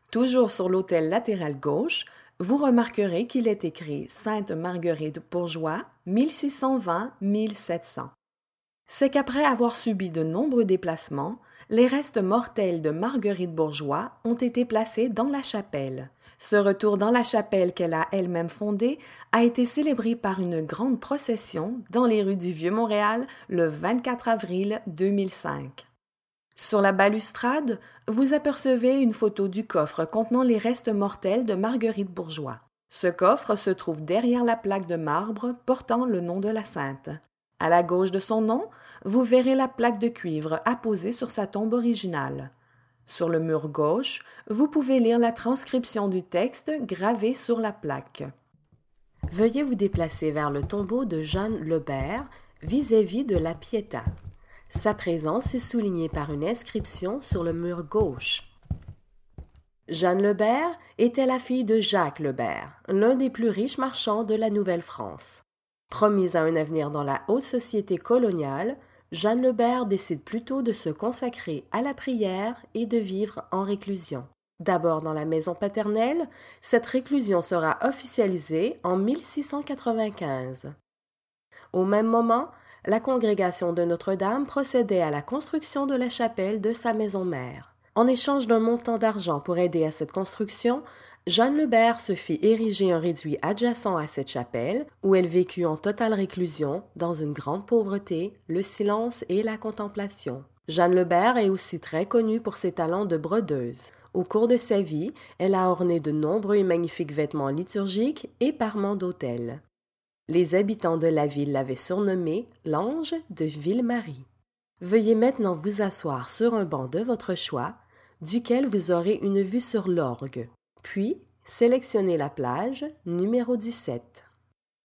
Toujours sur l'autel latéral gauche, vous remarquerez qu'il est écrit Sainte Marguerite Bourgeoys 1620-1700. C'est qu'après avoir subi de nombreux déplacements, les restes mortels de Marguerite Bourgeoys ont été placés dans la chapelle. Ce retour dans la chapelle qu'elle a elle-même fondée a été célébré par une grande procession dans les rues du Vieux-Montréal le 24 avril 2005. Sur la balustrade, vous apercevez une photo du coffre contenant les restes mortels de Marguerite Bourgeoys. Ce coffre se trouve derrière la plaque de marbre portant le nom de la sainte. À la gauche de son nom, vous verrez la plaque de cuivre apposée sur sa tombe originale. Sur le mur gauche, vous pouvez lire la transcription du texte gravé sur la plaque. Veuillez vous déplacer vers le tombeau de Jeanne Lebert, vis-à-vis de la Pietà. Sa présence est soulignée par une inscription sur le mur gauche. Jeanne Lebert était la fille de Jacques Lebert, l'un des plus riches marchands de la Nouvelle-France. Promise à un avenir dans la haute société coloniale, Jeanne Lebert décide plutôt de se consacrer à la prière et de vivre en réclusion. D'abord dans la maison paternelle, cette réclusion sera officialisée en 1695. Au même moment, la congrégation de Notre-Dame procédait à la construction de la chapelle de sa maison mère. En échange d'un montant d'argent pour aider à cette construction, Jeanne Lebert se fit ériger un réduit adjacent à cette chapelle, où elle vécut en totale réclusion, dans une grande pauvreté, le silence et la contemplation. Jeanne Lebert est aussi très connue pour ses talents de brodeuse. Au cours de sa vie, elle a orné de nombreux et magnifiques vêtements liturgiques et parements d'autel. Les habitants de la ville l'avaient surnommée l'ange de Ville-Marie. Veuillez maintenant vous asseoir sur un banc de votre choix, duquel vous aurez une vue sur l'orgue. Puis, sélectionnez la plage numéro 17.